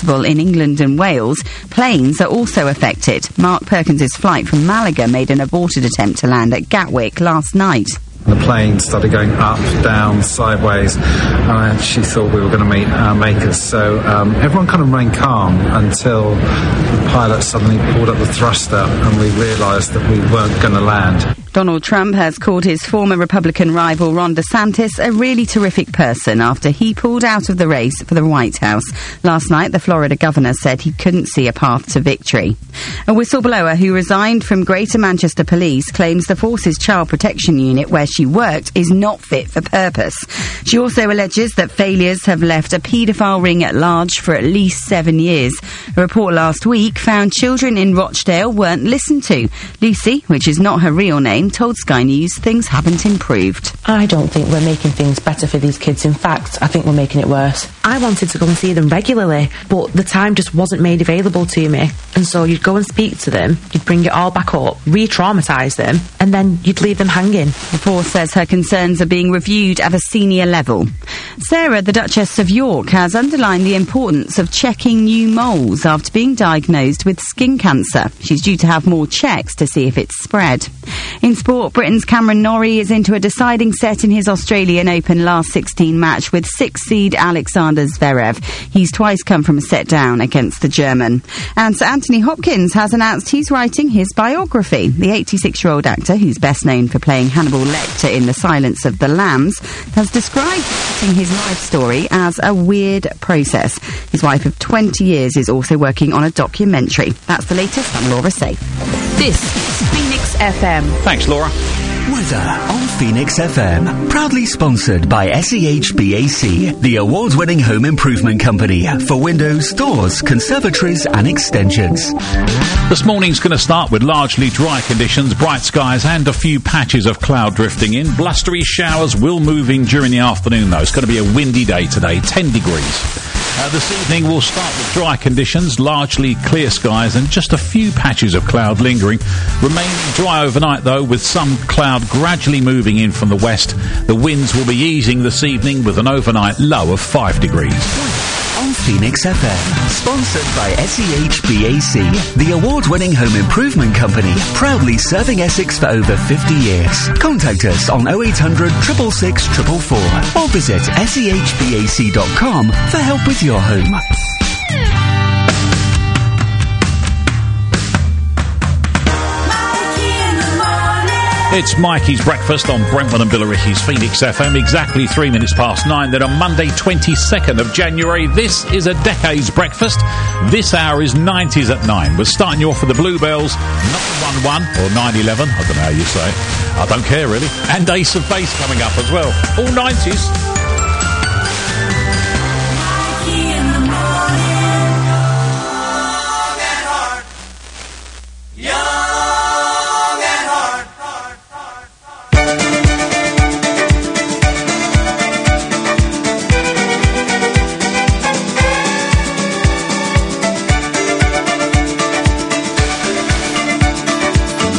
possible in England and Wales. Planes are also affected. Mark Perkins' flight from Malaga made an aborted attempt to land at Gatwick last night. The plane started going up, down, sideways, and I actually thought we were going to meet our makers. So everyone kind of remained calm until the pilot suddenly pulled up the thruster and we realised that we weren't going to land. Donald Trump has called his former Republican rival Ron DeSantis a really terrific person after he pulled out of the race for the White House. Last night, the Florida governor said he couldn't see a path to victory. A whistleblower who resigned from Greater Manchester Police claims the force's child protection unit where she worked is not fit for purpose. She also alleges that failures have left a paedophile ring at large for at least 7 years. A report last week found children in Rochdale weren't listened to. Lucy, which is not her real name, told Sky News things haven't improved. I don't think we're making things better for these kids. In fact, I think we're making it worse. I wanted to go and see them regularly, but the time just wasn't made available to me. And so you'd go and speak to them, you'd bring it all back up, re-traumatise them, and then you'd leave them hanging. The force says her concerns are being reviewed at a senior level. Sarah, the Duchess of York, has underlined the importance of checking new moles after being diagnosed with skin cancer. She's due to have more checks to see if it's spread. In sport, Britain's Cameron Norrie is into a deciding set in his Australian Open last 16 match with 6th seed Alexander Zverev. He's twice come from a set down against the German. And Sir Anthony Hopkins has announced he's writing his biography. The 86-year-old actor, who's best known for playing Hannibal Lecter in The Silence of the Lambs, has described writing his life story as a weird process. His wife of 20 years is also working on a documentary. That's the latest. I'm Laura Safe. This is Phoenix FM. Thanks, Laura. Weather on Phoenix FM. Proudly sponsored by SEHBAC, the award-winning home improvement company for windows, doors, conservatories and extensions. This morning's going to start with largely dry conditions, bright skies and a few patches of cloud drifting in. Blustery showers will move in during the afternoon, though. It's going to be a windy day today, 10 degrees. This evening we'll start with dry conditions, largely clear skies and just a few patches of cloud lingering. Remaining dry overnight, though, with some cloud gradually moving in from the west. The winds will be easing this evening with an overnight low of 5 degrees. On Phoenix FM, sponsored by SEHBAC, the award-winning home improvement company, proudly serving Essex for over 50 years. Contact us on 0800 666 444 or visit sehbac.com for help with your home. It's Mikey's Breakfast on Brentford and Billericay's Phoenix FM, exactly 3 minutes past 9. Then on Monday, 22nd of January, this is a Decade's Breakfast. This hour is 90s at 9. We're starting you off with the Bluebells, 911 or 911, I don't know how you say it. I don't care, really. And Ace of Base coming up as well. All 90s.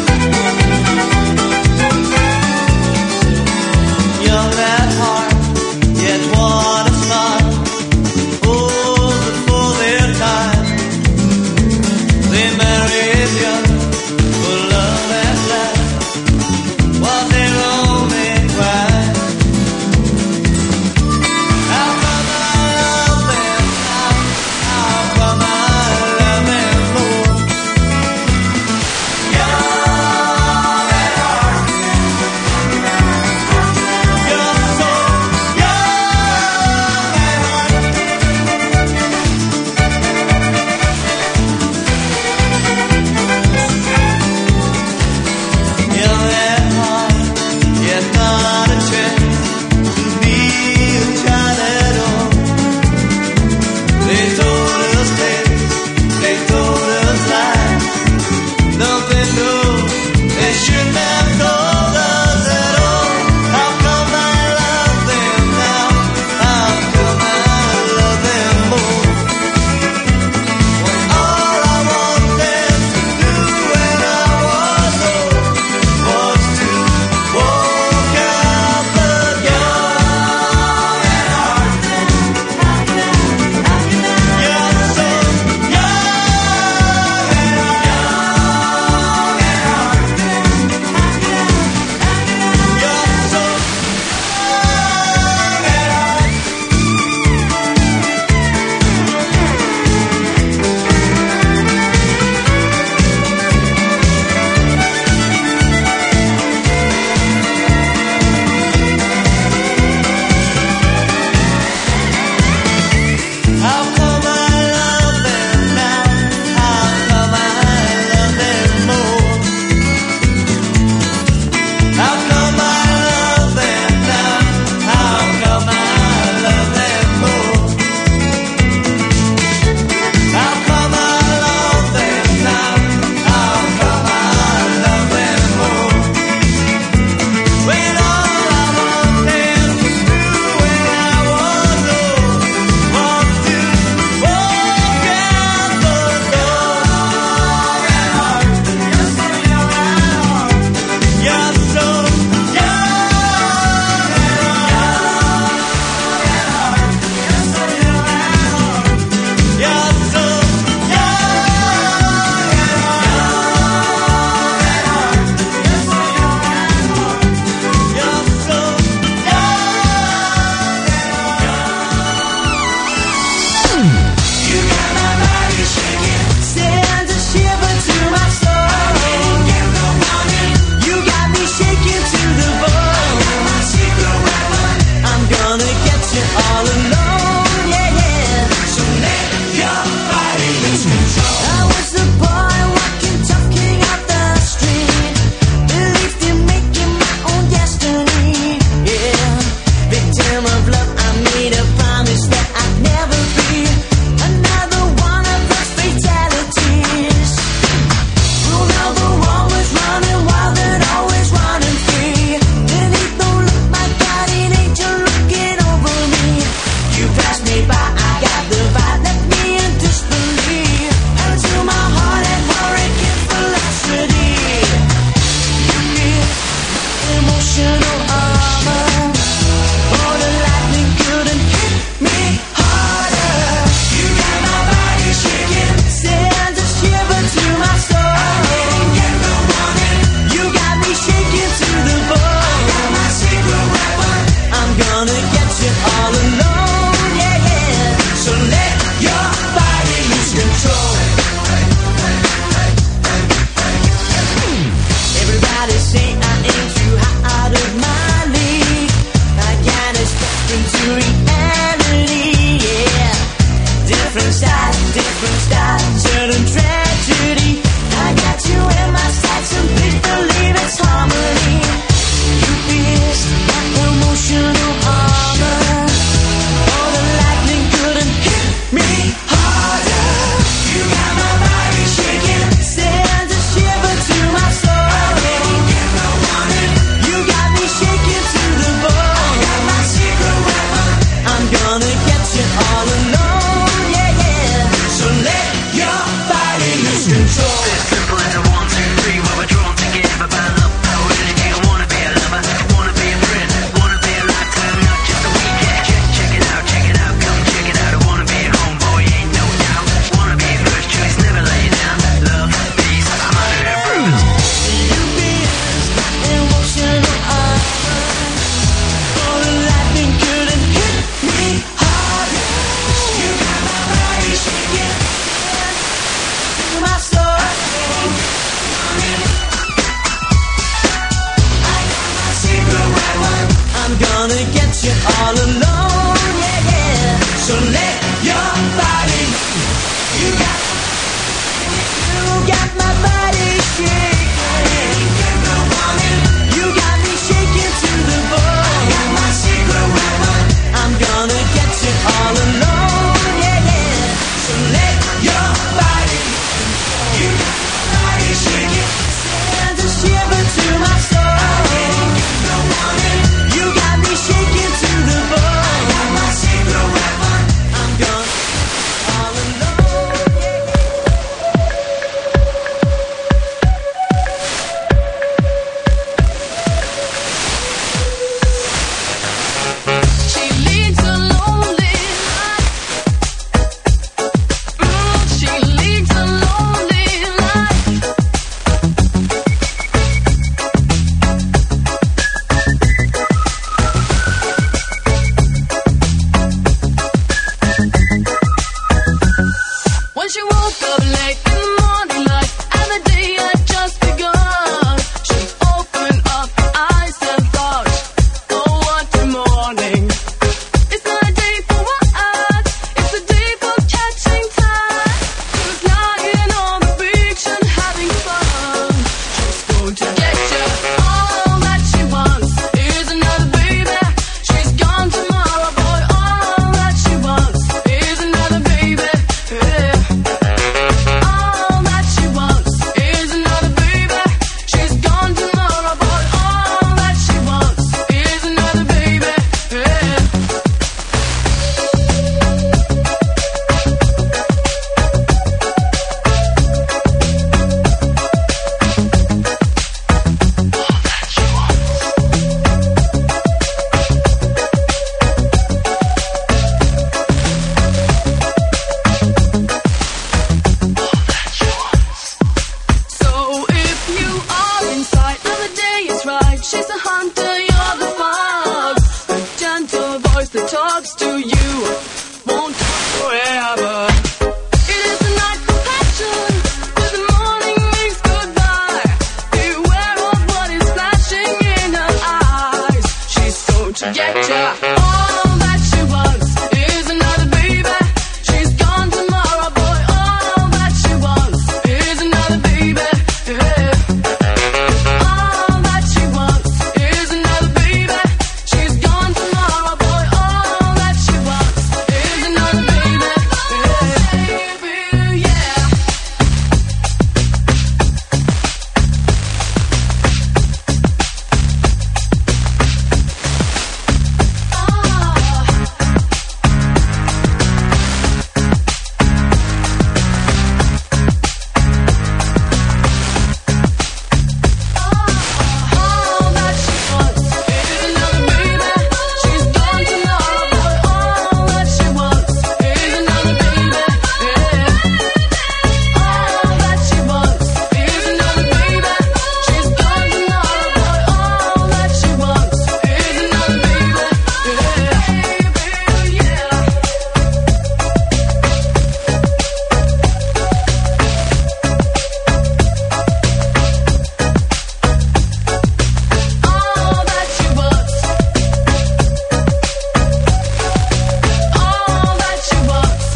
Young at heart, control. It's simple as a 1, 2, 3, where we're drawn together by love, power, energy. I wanna be a lover, wanna be a friend, wanna be a lifetime, not just a weekend. Check it out, come check it out. I wanna be a homeboy, ain't no doubt. Wanna be a first choice, never lay it down. Love, peace, I'm under and bruised. You be emotional armor. All the lightning couldn't hit me hard. You got my body shaking. My soul. I got my secret weapon. I'm gonna get you all alone, yeah, yeah. So let your body. You got my body shaking. You got me shaking to the bone. I got my secret weapon. I'm gonna get you all alone, yeah, yeah. So let your body. You got my body shaking. Send a shiver to my soul. You got me shaking to the bone. I got my secret weapon. I'm gonna all alone, yeah. She leads a lonely life. She leads a lonely life. When she woke up late in the morning light, and the day had just begun, she opened up her eyes and thought, oh, what a morning. It's not a day for what? It's a day for catching time. She was lying on the beach and having fun. She's going to get you. All that she wants is another baby. She's gone tomorrow, boy. All that she wants is another baby. Yeah. All that she wants is another baby. She's gone tomorrow, boy. All that she wants is another baby. Yeah. So if you are inside and the day is right, she's a hunter, you're the fox. A gentle voice that talks to you won't talk forever. It is a night for passion, till the morning means goodbye. Beware of what is flashing in her eyes. She's going to get ya. All that she wants is another baby. She's gone tomorrow, boy. All that she wants is another baby. Yeah. All that she wants is another baby. She's gone tomorrow, boy. All that she wants is another baby. Yeah. Yeah. All that she wants is another baby. She's gone tomorrow, boy. All that she wants is another baby. Yeah. All that she wants is another baby. She's gone tomorrow, boy. All that she wants is another baby. Yeah. All that she wants. All that she wants.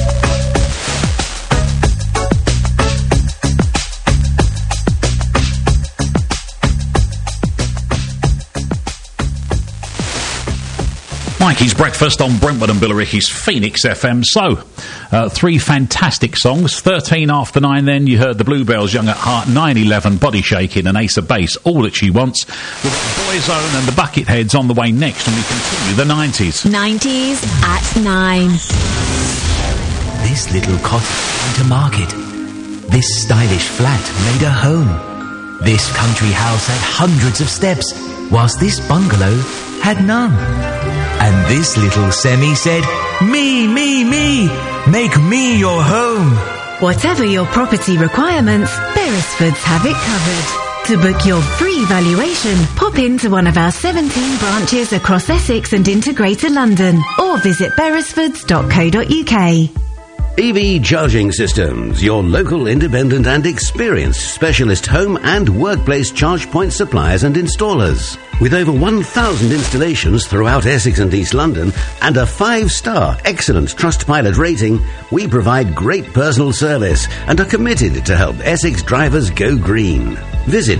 Mikey's Breakfast on Brentwood and Billericay's Phoenix FM. So, three fantastic songs. 13 after 9 then, you heard the Bluebells, Young at Heart, 9/11, Body Shaking and Ace of Base, All That She Wants. We've got Boyzone and the Bucketheads on the way next, and we continue the 90s. 90s at 9. This little cottage went to market. This stylish flat made a home. This country house had hundreds of steps, whilst this bungalow had none. And this little semi said, me, make me your home. Whatever your property requirements, Beresfords have it covered. To book your free valuation, pop into one of our 17 branches across Essex and into Greater London, or visit beresfords.co.uk. EV Charging Systems, your local, independent and experienced specialist home and workplace charge point suppliers and installers. With over 1,000 installations throughout Essex and East London and a 5-star excellent Trustpilot rating, we provide great personal service and are committed to help Essex drivers go green. Visit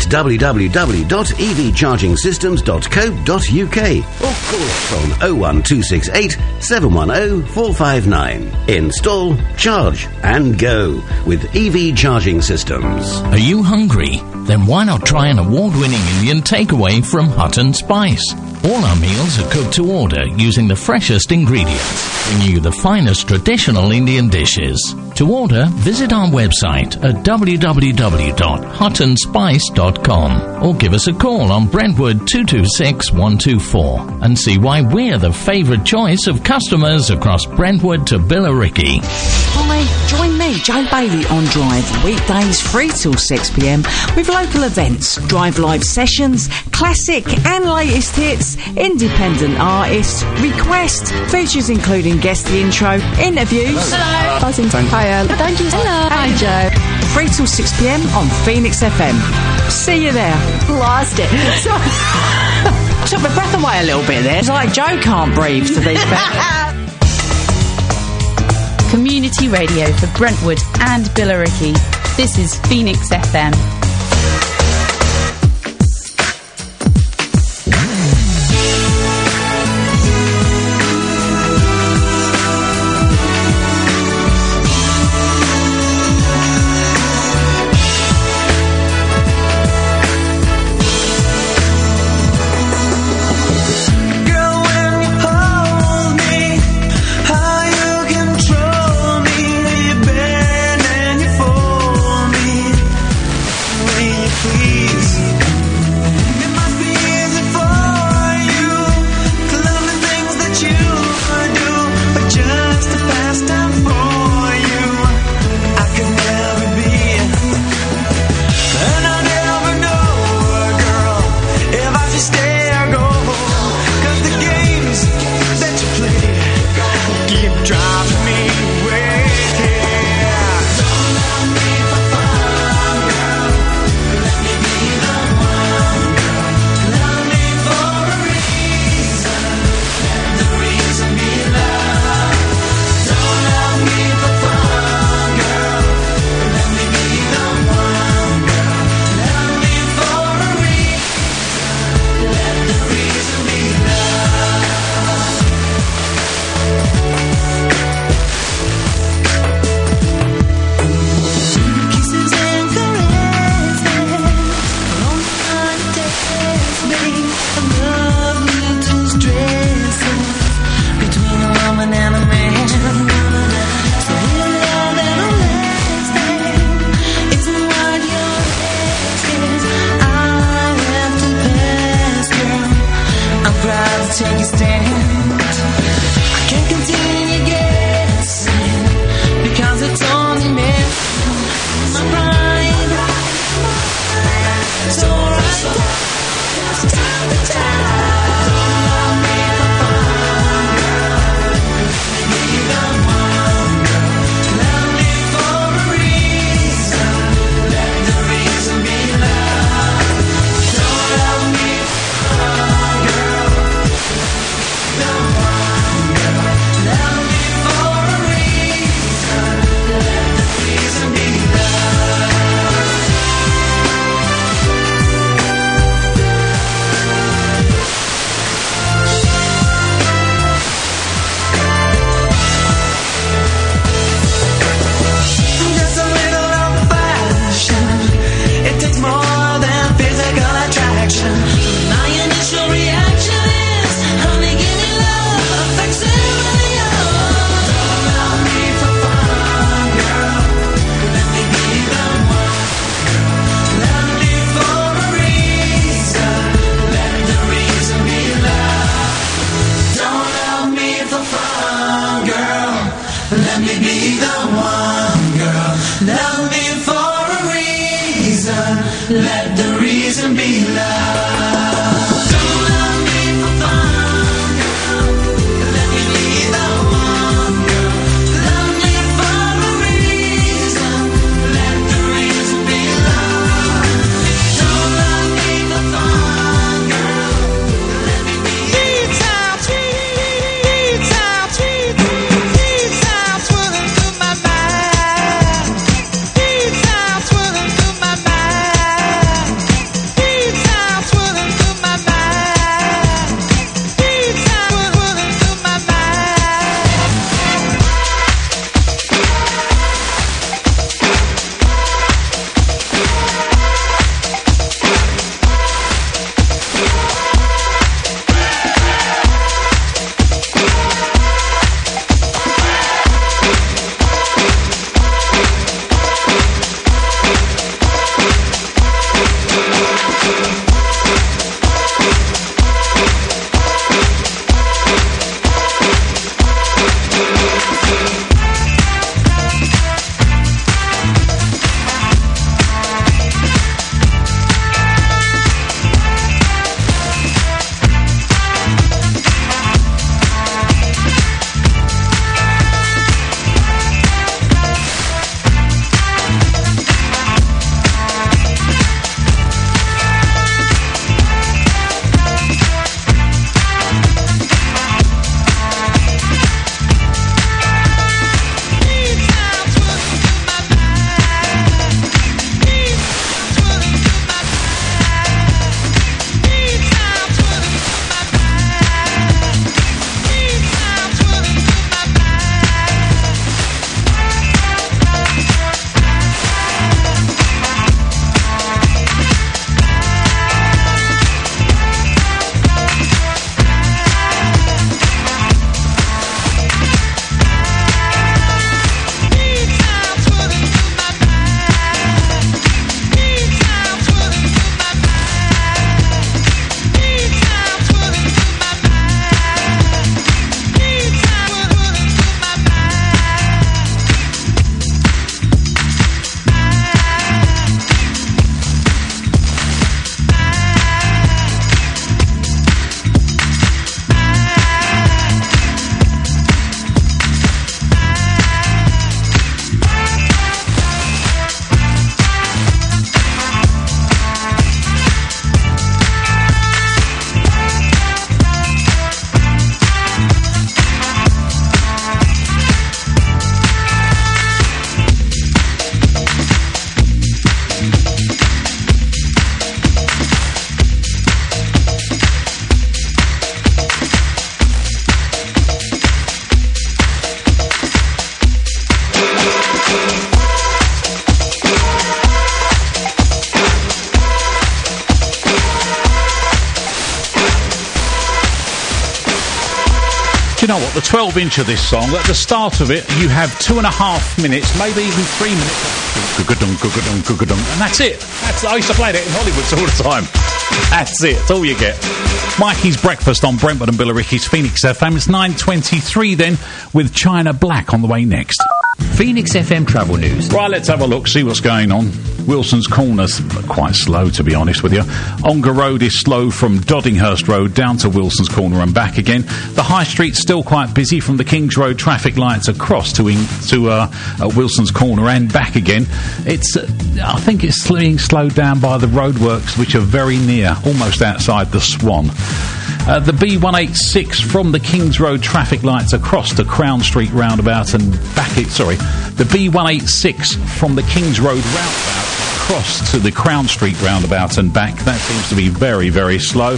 www.evchargingsystems.co.uk or call us on 01268 710 459. Install, charge and go with EV Charging Systems. Are you hungry? Then why not try an award-winning Indian takeaway from Hutton Spice? All our meals are cooked to order using the freshest ingredients, bringing you the finest traditional Indian dishes. To order, visit our website at www.huttonspice.com or give us a call on Brentwood 226 124 and see why we're the favourite choice of customers across Brentwood to Billericay. Hi, join me, Joe Bailey, on Drive, weekdays 3 till 6 p.m. with local events, Drive live sessions, classic and latest hits, independent artists, request, features including guest intro, interviews. Hello. Buzzington. Hiya. Thank you. Hello. Hi, Joe. 3 till 6 p.m. on Phoenix FM. See you there. Lost it. Took my breath away a little bit there. It's like Joe can't breathe to these better. Community radio for Brentwood and Billericay. This is Phoenix FM. Let the reason be love. Don't love me for fun, girl. Let me be the one, girl. Love me for a reason. Let the reason be love. Don't love me for fun, girl. Let me be sweet sound, sweet sound, sweet sound swirling through my mind. Sweet sound swirling through my mind. Sweet sound swirling through my mind. Sweet sound swirling through my Do you know what? The 12-inch of this song, at the start of it, you have 2.5 minutes, maybe even 3 minutes. And that's it. I used to play it in Hollywood all the time. That's it. That's all you get. Mikey's Breakfast on Brentwood and Billericay's Phoenix FM. It's 9:23 then, with China Black on the way next. Phoenix FM travel news. Right, let's have a look, see what's going on. Wilson's Corner's quite slow, to be honest with you. Ongar Road is slow from Doddinghurst Road down to Wilson's Corner and back again. The High Street's still quite busy from the Kings Road traffic lights across to Wilson's Corner and back again. I think it's being slowed down by the roadworks, which are very near, almost outside the Swan. The B186 from the Kings Road traffic lights across to Crown Street roundabout and back. The B186 from the Kings Road roundabout across to the Crown Street roundabout and back. That seems to be very, very slow.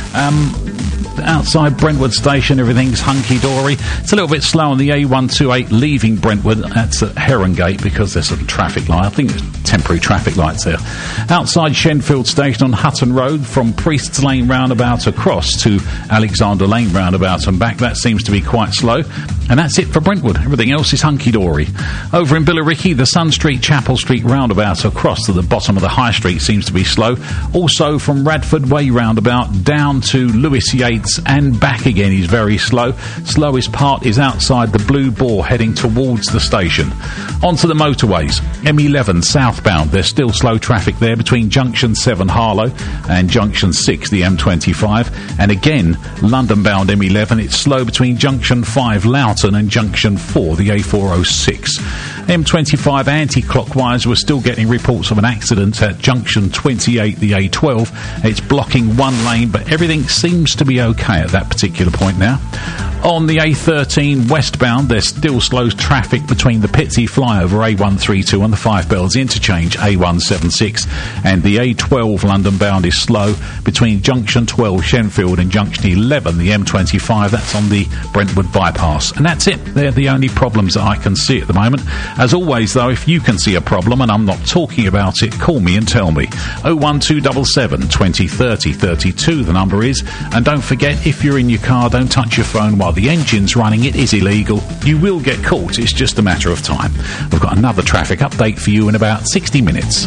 Outside Brentwood Station, everything's hunky-dory. It's a little bit slow on the A128 leaving Brentwood. That's at Herongate because there's a traffic light. I think there's temporary traffic lights there. Outside Shenfield Station on Hutton Road, from Priest's Lane roundabout across to Alexander Lane roundabout and back. That seems to be quite slow. And that's it for Brentwood. Everything else is hunky-dory. Over in Billericay, the Sun Street, Chapel Street roundabout across to the bottom of the High Street seems to be slow. Also from Radford Way roundabout down to Lewis Yates and back again is very slow. Slowest part is outside the Blue Boar heading towards the station. Onto the motorways. M11 southbound. There's still slow traffic there between Junction 7 Harlow and Junction 6, the M25. And again, London-bound M11, it's slow between Junction 5 Loughton and Junction 4, the A406. M25 anti-clockwise, we're still getting reports of an accident at Junction 28, the A12. It's blocking one lane, but everything seems to be okay at that particular point now. On the A13 westbound, there's still slow traffic between the Pitsea flyover A132 and the Five Bells interchange A176, and the A12 London bound is slow between Junction 12 Shenfield and Junction 11, the M25. That's on the Brentwood bypass. And that's it. They're the only problems that I can see at the moment. As always, though, if you can see a problem and I'm not talking about it, call me and tell me. 01277 20 30 32, the number is. And don't forget, if you're in your car, don't touch your phone while the engine's running. It is illegal. You will get caught. It's just a matter of time. We've got another traffic update for you in about 60 minutes.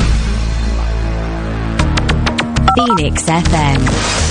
Phoenix FM.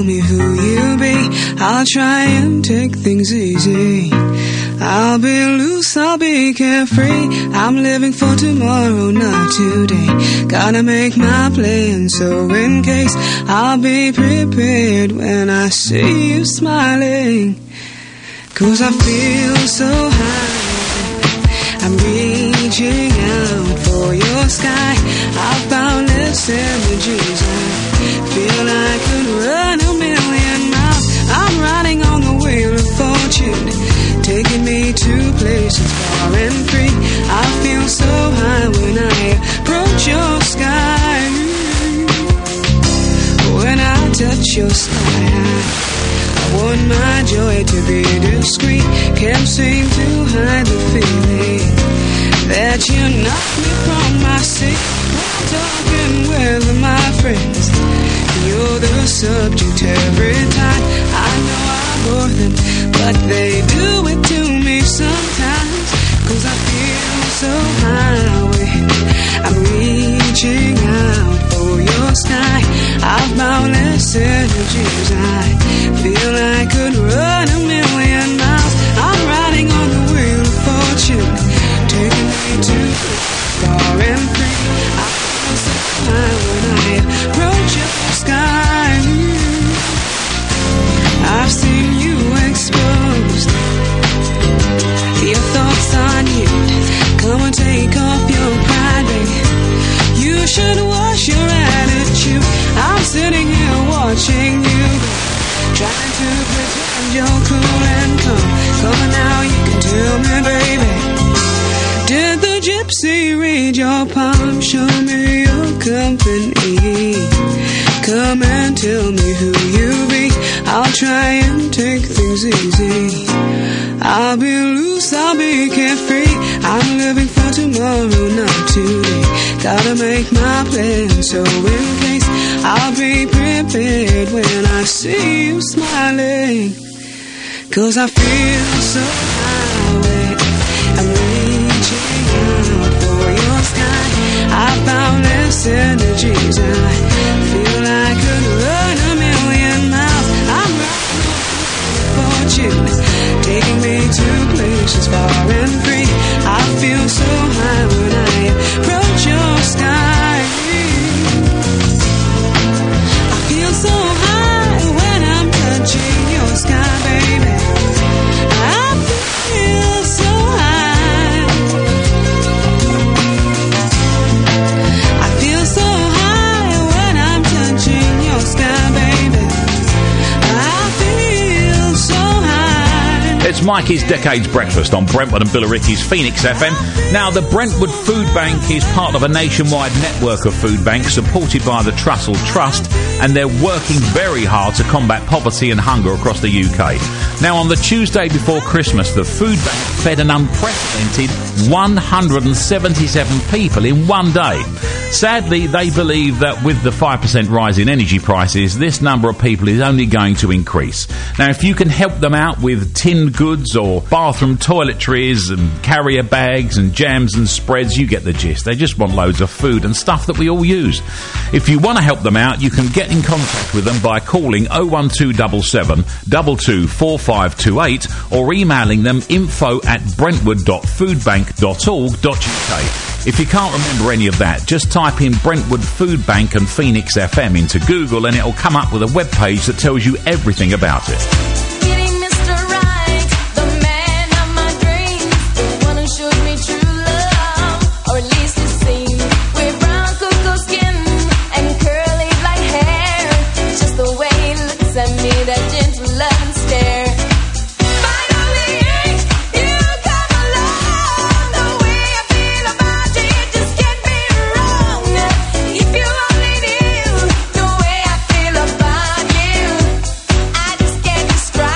tell me who you be. I'll try and take things easy. I'll be loose, I'll be carefree. I'm living for tomorrow, not today. Gotta make my plan, so in case I'll be prepared when I see you smiling. 'Cause I feel so high, I'm reaching out for your sky. I've boundless energies, I feel I could run a million miles. I'm riding on the wheel of fortune, taking me to places far and free. I feel so high when I approach your sky. When I touch your sky, I want my joy to be discreet. Can't seem to hide the feeling that you knock me from my seat. I'm talking with my friends, you're the subject every time. I know I bore them, but they do it to me sometimes. 'Cause I feel so high, I'm reaching out for your sky. I've boundless energies, I feel I could run a million miles. I'm riding on the wheel of fortune, taking me to far and free. I feel so high when I approach your sky. I've seen you exposed, your thoughts on you. Come and take off your pride, baby. You should wash your attitude. I'm sitting here watching you, trying to pretend you're cool and calm. Come on now, you can tell me, baby. Did the gypsy read your palm? Show me your company. Come and tell me who you be. I'll try and take things easy. I'll be loose, I'll be carefree. I'm living for tomorrow, not today. Gotta make my plan, so in case I'll be prepared when I see you smiling. 'Cause I feel so high, I'm reaching out for your sky. I've boundless energies, I feel I could run a million miles. I'm riding fortune, taking me to places far and free. I feel so high when I approach your sky. I feel so high when I'm touching your sky, baby. I feel so high. I feel so high when I'm touching your sky, baby. I feel so high. It's Mikey's Decades Breakfast on Brentwood and Billericay's Phoenix FM. Now, the Brentwood Food Bank is part of a nationwide network of food banks supported by the Trussell Trust, and they're working very hard to combat poverty and hunger across the UK. Now, on the Tuesday before Christmas, the food bank fed an unprecedented 177 people in one day. Sadly, they believe that with the 5% rise in energy prices, this number of people is only going to increase. Now, if you can help them out with tinned goods or bathroom toiletries and carrier bags and jams and spreads, you get the gist. They just want loads of food and stuff that we all use. If you want to help them out, you can get in contact with them by calling 01277 224528 or emailing them info@brentwood.foodbank.org.uk. If you can't remember any of that, just type in Brentwood Food Bank and Phoenix FM into Google and it'll come up with a web page that tells you everything about it. Strike.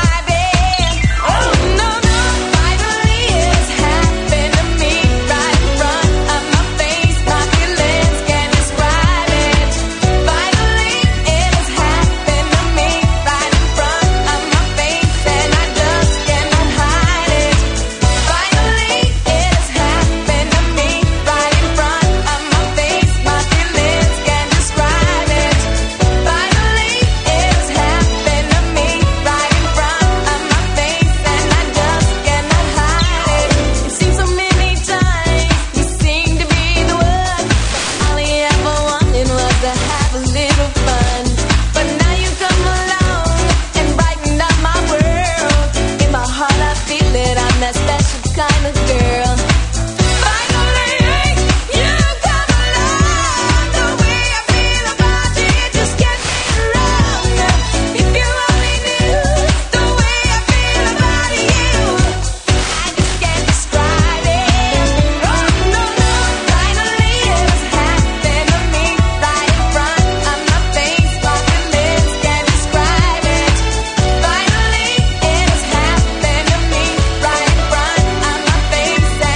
famous girl. Finally, you come along. The way I feel about you just can't be wrong. If you only knew the way I feel about you, I just can't describe it. Oh no, no, finally it has happened to me right in front of my face. My feelings can't describe it. Finally it has happened to me right in front of my face.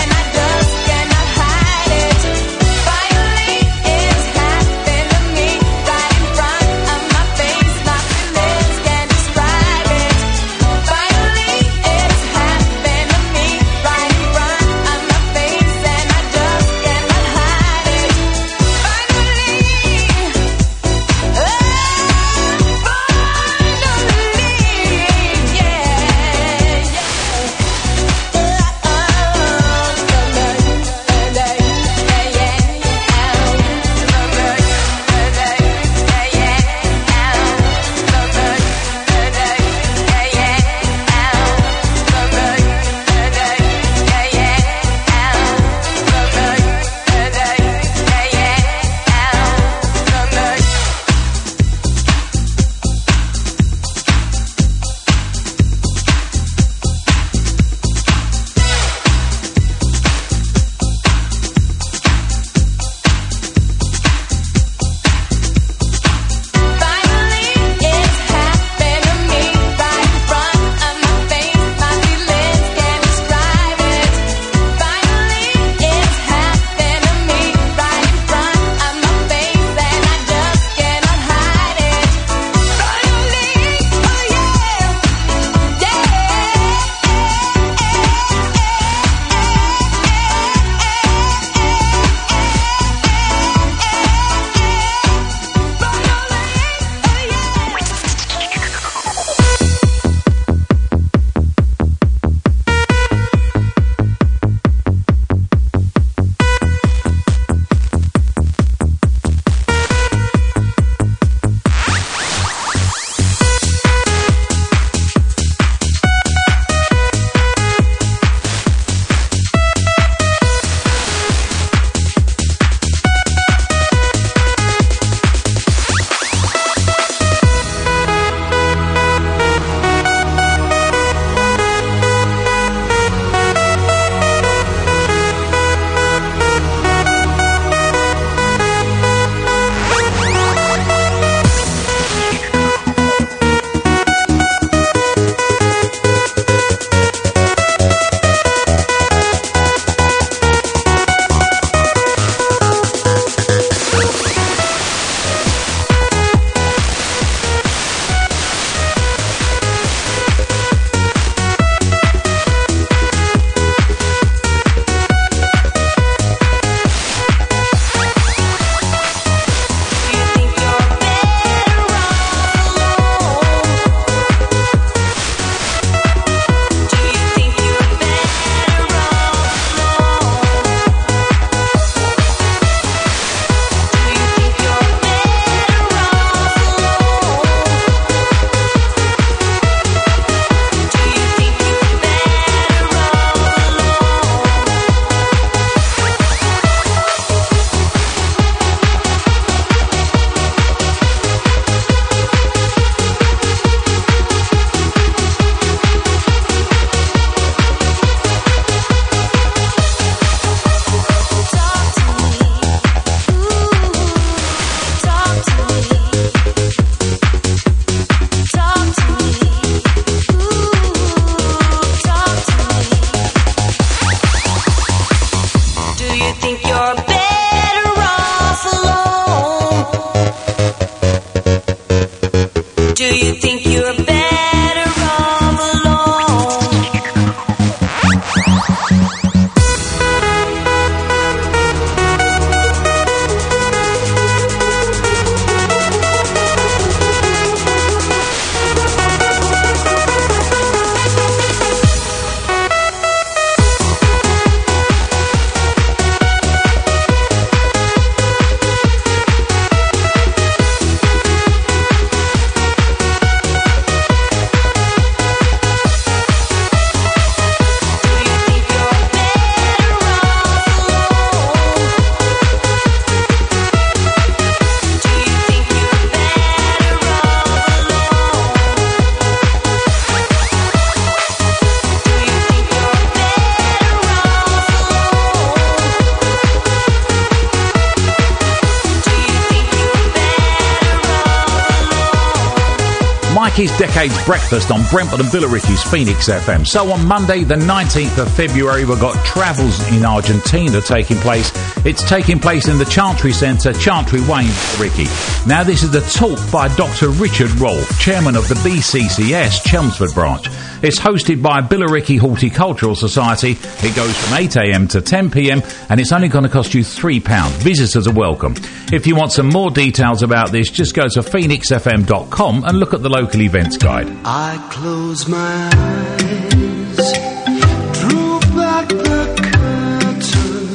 Mikey's Decades Breakfast on Brentwood and Billericay's Phoenix FM. So on Monday, the 19th of February, we've got Travels in Argentina taking place. It's taking place in the Chantry Centre, Chantry Way in Billericay. Now, this is the talk by Dr. Richard Rolfe, chairman of the BCCS Chelmsford branch. It's hosted by Billericay Horticultural Society. It goes from 8 a.m. to 10 p.m. and it's only going to cost you £3. Visitors are welcome. If you want some more details about this, just go to phoenixfm.com and look at the local events guide. I close my eyes, drew back the curtain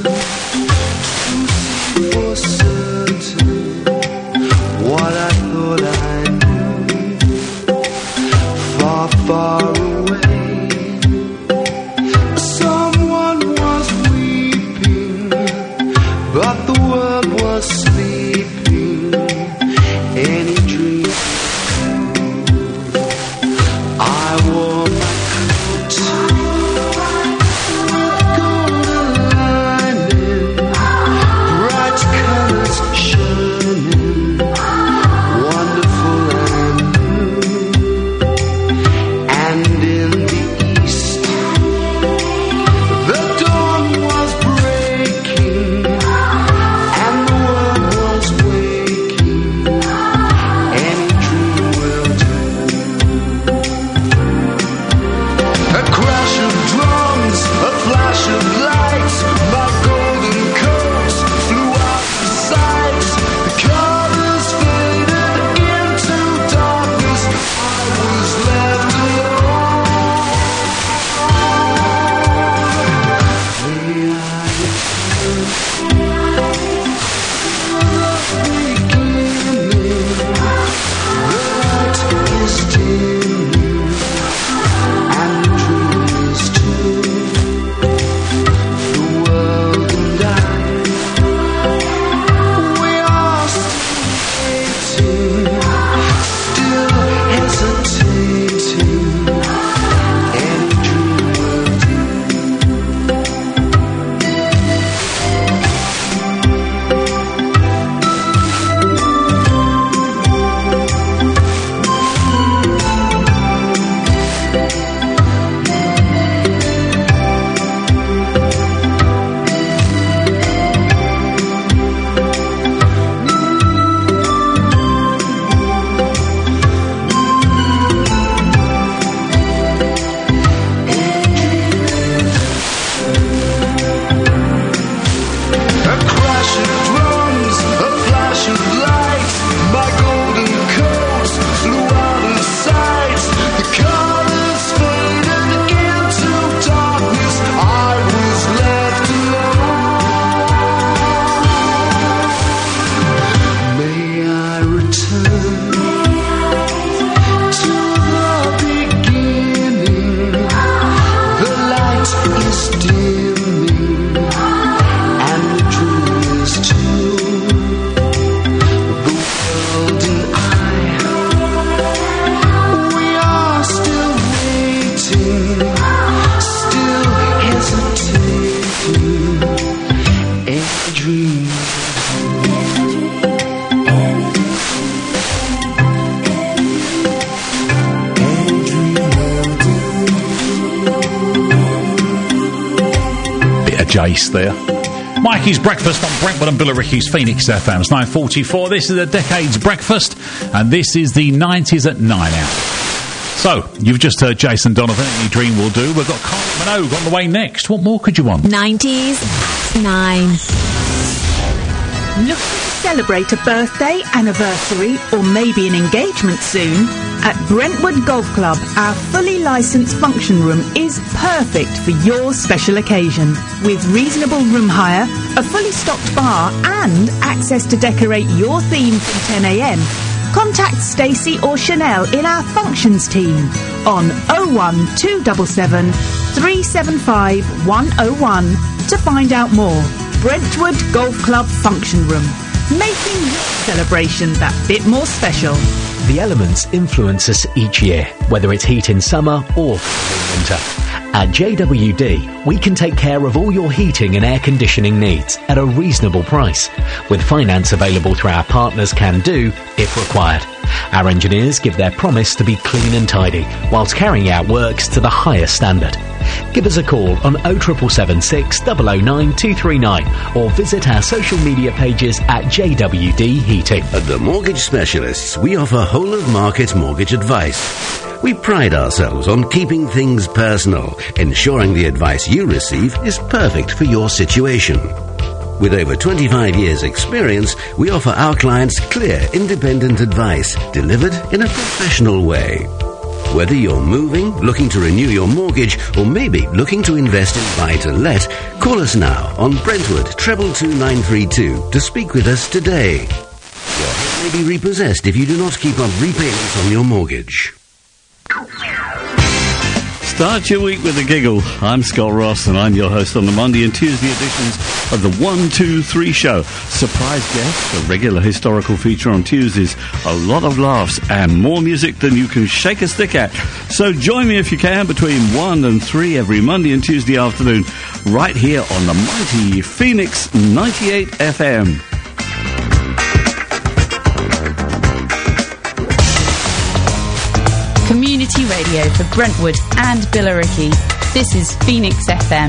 to see for certain what I thought I knew. Far, far away, someone was weeping, but the world was sleeping. Any dream I wore my coat with golden lining, bright colors shining, wonderful and new. And in the east, the dawn was breaking, and the world was waking. Any dream will do. A crash of drums, a flash of lights, my golden coat flew out of sight. The colors faded into darkness, I was left alone. May I return to the beginning? The light is dimming, and the dream is too. The world and I, we are still waiting, still hesitating. Any dream will do. A crash of drums, a flash of light, my golden coat flew out of sight. The colors faded into darkness, I was left alone. May I return to the beginning? The light is dimming, and the dream is too. The world and I, we are still waiting, still hesitating. Any dream. Bit of Jace there. Mikey's Breakfast on Brentwood and Billericay's Phoenix FM. It's 9:44. This is the Decades Breakfast, and this is the 90s at 9 hour. So, you've just heard Jason Donovan, Any Dream Will Do. We've got Kylie Minogue on the way next. What more could you want? 90s at 9. Looking to celebrate a birthday, anniversary, or maybe an engagement soon? At Brentwood Golf Club, our fully licensed function room is perfect for your special occasion. With reasonable room hire, a fully stocked bar, and access to decorate your theme from 10 a.m, contact Stacey or Chanel in our functions team on 01277 375 101 to find out more. Brentwood Golf Club Function Room, making your celebration that bit more special. The elements influence us each year, whether it's heat in summer or in winter. At JWD, we can take care of all your heating and air conditioning needs at a reasonable price, with finance available through our partners Can Do if required. Our engineers give their promise to be clean and tidy whilst carrying out works to the highest standard. Give us a call on 07776 009 239 or visit our social media pages at JWD Heating. At the Mortgage Specialists, we offer whole-of-market mortgage advice. We pride ourselves on keeping things personal, ensuring the advice you receive is perfect for your situation. With over 25 years' experience, we offer our clients clear, independent advice delivered in a professional way. Whether you're moving, looking to renew your mortgage, or maybe looking to invest in buy-to-let, call us now on Brentwood 222 to speak with us today. Your home may be repossessed if you do not keep up repayments on your mortgage. Start your week with a giggle. I'm Scott Ross, and I'm your host on the Monday and Tuesday editions of the 1, 2, 3 show. Surprise guest, a regular historical feature on Tuesdays, a lot of laughs, and more music than you can shake a stick at. So join me if you can between 1 and 3 every Monday and Tuesday afternoon, right here on the mighty Phoenix 98 FM. Community radio for Brentwood and Billericay. This is Phoenix FM.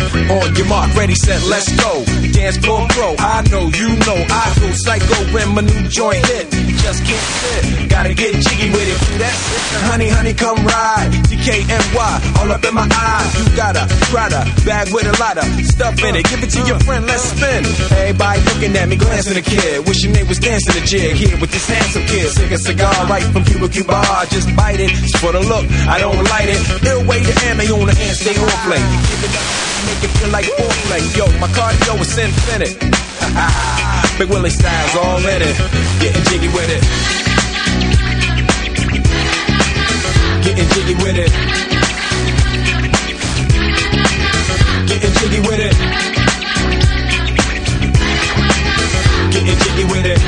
On your mark, ready, set, let's go. Dance floor pro, I know, you know, I go psycho when my new joint hit. Just can't sit, gotta get jiggy with it. That's it. Honey, honey, come ride. DKNY, all up in my eyes. You got a Prada bag with a lot of stuff in it. Give it to your friend, let's spin. Everybody looking at me, glancing at the kid. Wishing they was dancing the jig here with this handsome kid. Sick a cigar right from Cuba Cuba. Just bite it, it's for the look, I don't light it. Ill way to ammo on the hand, stay on play. Keep it up, make it feel like foreplay. Yo, my cardio is infinite. Big Willie style's all in it. Getting jiggy with it. Getting jiggy with it. Getting jiggy with it. Getting jiggy with it.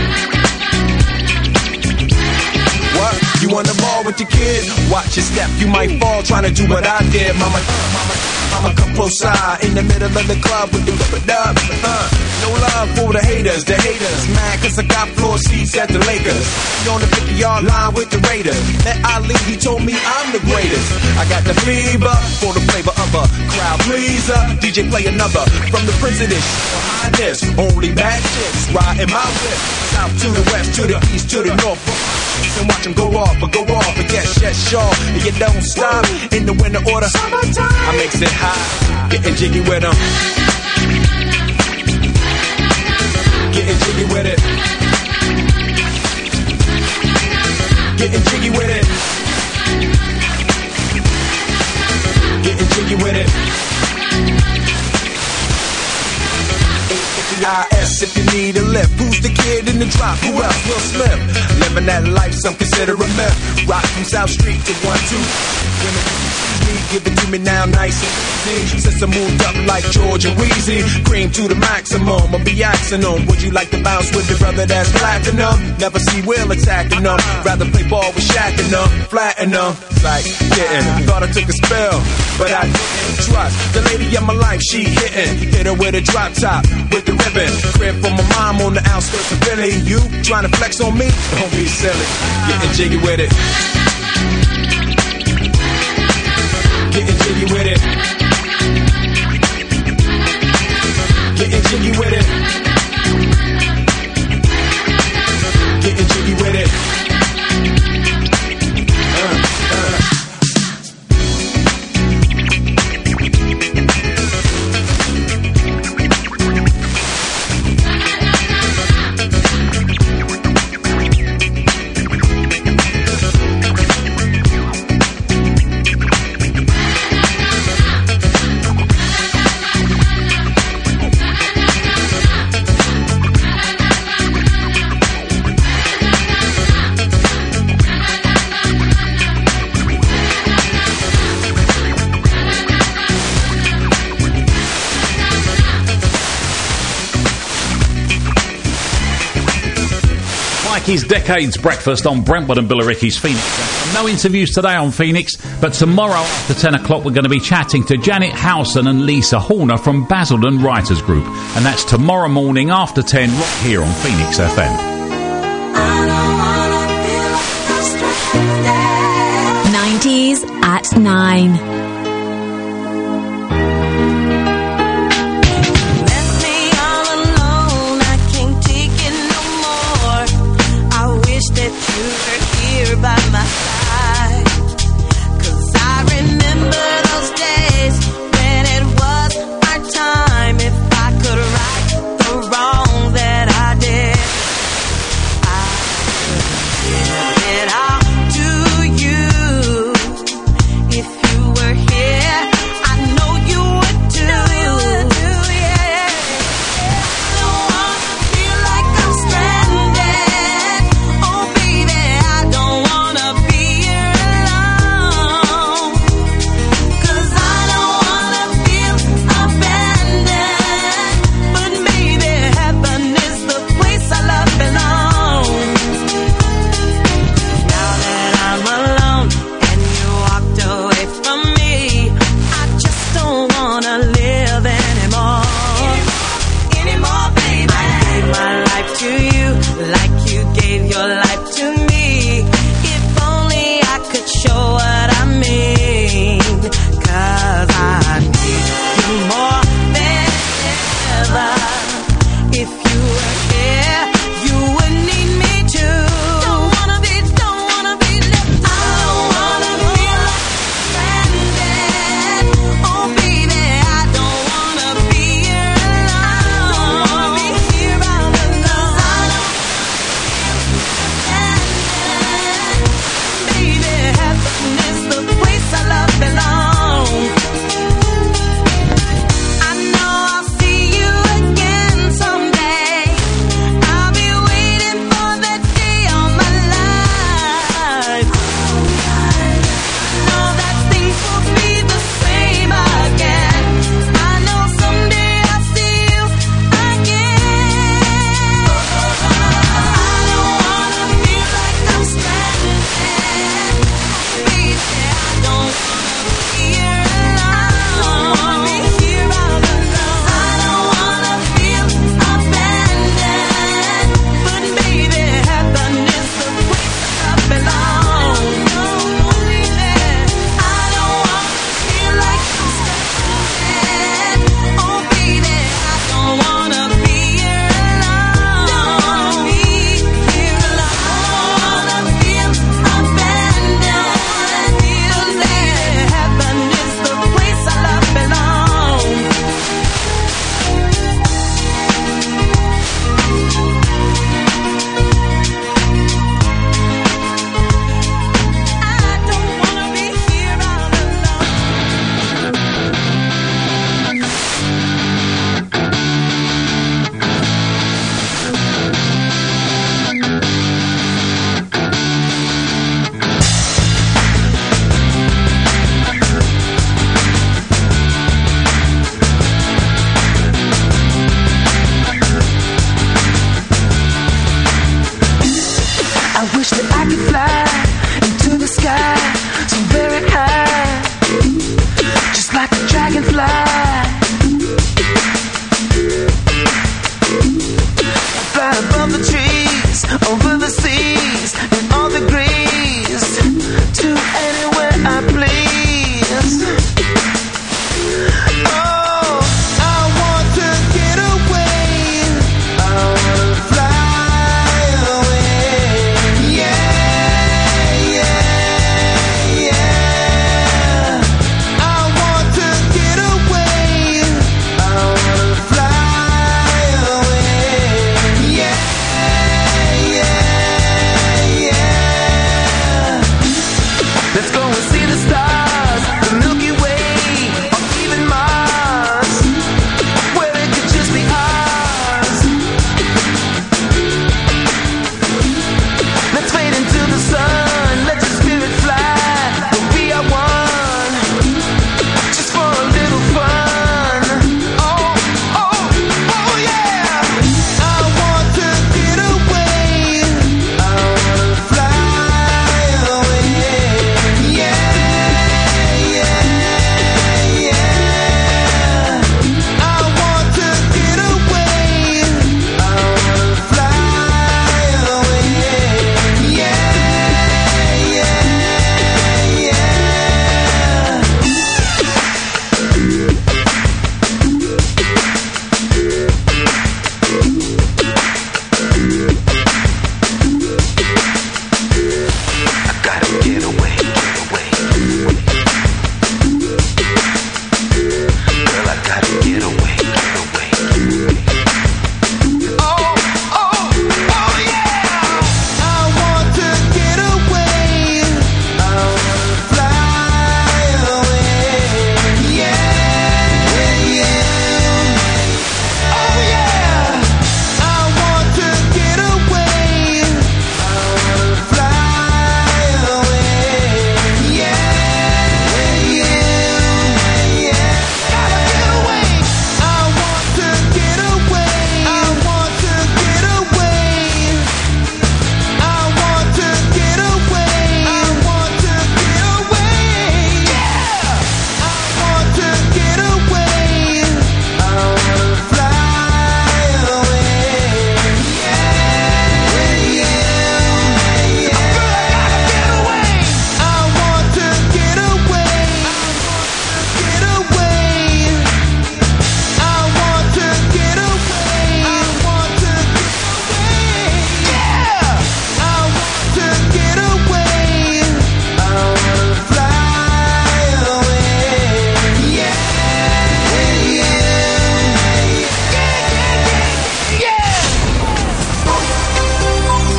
What? You on the ball with your kid? Watch your step, you might fall trying to do what I did. Mama, come close side in the middle of the club with the dub. No love for the haters, mad cause I got floor seats at the Lakers. You on the 50-yard line with the Raiders. That Ali, he told me I'm the greatest. I got the fever for the flavor of a crowd pleaser. DJ play another from the Prince of this. Behind this, only bad chicks riding my whip. South to the west, to the east, to the north. And watch them go off, but yes, sure. And you don't stop in the winter order. I makes it high, getting jiggy with them. Getting jiggy with it. Getting jiggy with it. Getting jiggy with it. AIS if you need a lift. Who's the kid in the drop? Who else? Will Smith. Living that life, some consider a myth. Rock from South Street to 1-2. Women give it to me now, nice and easy. Since I moved up like George and Wheezy, cream to the maximum. I'll be axing them. Would you like to bounce with your brother that's platinum? Never see Will attacking them. Rather play ball with Shaq and them, flatten them. Like getting, thought I took a spell, but I didn't trust the lady of my life. She hitting, hit her with a drop top with the ribbon. Crib for my mom on the outskirts of Philly. You trying to flex on me? Don't be silly. Getting jiggy with it. Getting jiggy with it. Getting jiggy with it. Getting jiggy with it. Mikey's Decades Breakfast on Brentwood and Billericay's Phoenix. No interviews today on Phoenix, but tomorrow after 10 o'clock we're going to be chatting to Janet Howson and Lisa Horner from Basildon Writers Group. And that's tomorrow morning after 10 right here on Phoenix FM. 90s at 9. By my side, 'cause I remember those days when it was our time. If I could right the wrong that I did, I could give it all to you. If you were here, I know you would too. Yeah. I don't want to feel like I'm stranded. Oh baby, I don't wanna be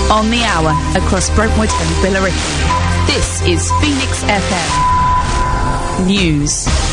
On the hour, across Brentwood and Billericay. This is Phoenix FM News.